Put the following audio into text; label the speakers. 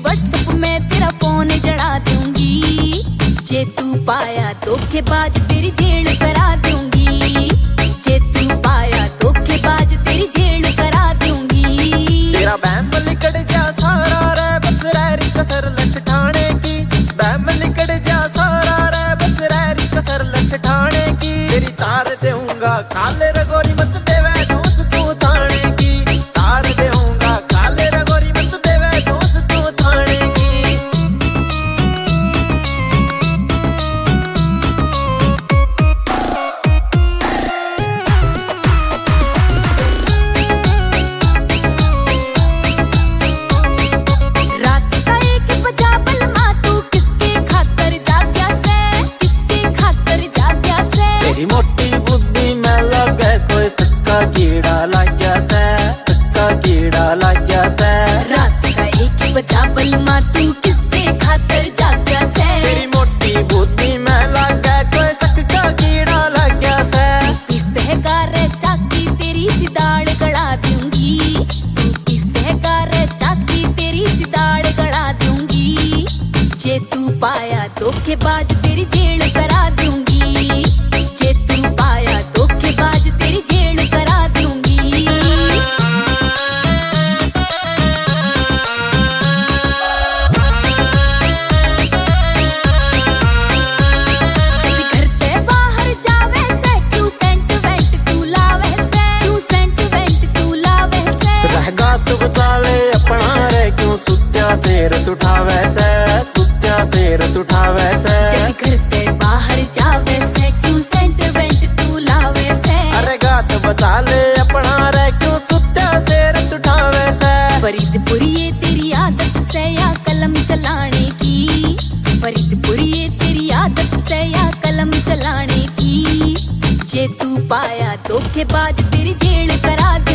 Speaker 1: WhatsApp में तेरा phone जड़ा दूंगी। जे तू पाया धोखेबाज तेरी जेल करा दूंगी। जे तू पाया धोखेबाज तेरी जेल करा दूंगी।
Speaker 2: तेरा बैम लिकड़ जा सारा रे बस रैरी कसर लठ ठाणे की। बैम लिकड़ जा सारा रे बस रैरी कसर लठ ठाणे की। तेरी तार देऊंगा काले रगोरी मत देवे दोस तू थाने की। तार देऊंगा काले रगोरी मत देवे दोस तू थाने की।
Speaker 1: रात का 1 बजा बलमा तू किसके खातर जाग्या से, किसके खातर जाग्या से।
Speaker 2: तेरी मोटी बुद्धि में लगे कोई सक्का कीड़ा लग गया से, सक्का कीड़ा लग गया से।
Speaker 1: रात का 1 बजा बलमा तू किसके खातर जाग्या से।
Speaker 2: तेरी मोटी बुद्धि में लगे कोई सक्का कीड़ा लग गया से।
Speaker 1: सहकार चाकी तेरी सिदाड़ गड़ा दूंगी। तू सहकार चाकी तेरी सिदाड़ गड़ा दूंगी। जे तू पाया धोखेबाज तेरी जेल करा दूंगी। जे तू पाया धोखेबाज तेरी जेल करा दूंगी। जद घर ते बाहर जावे से क्यों सेंट वेंट तू लावे से, क्यों सेंट वेंट तू लावे से।
Speaker 2: रहगा तू बचा ले अपना रे क्यों सुत्या शेर उठावे से, सुत्या शेर उठावे से।
Speaker 1: जद घर ते बाहर जावे से क्यों सेंट वेंट तू लावे से।
Speaker 2: अरे गात बचा ले अपना रे क्यों सुत्या शेर उठावे से।
Speaker 1: फरीदपुर ये तेरी आदत से या कलम चलाने की। फरीदपुर ये तेरी आदत से या कलम चलाने की। जे तू पाया धोखेबाज तेरी जेल करा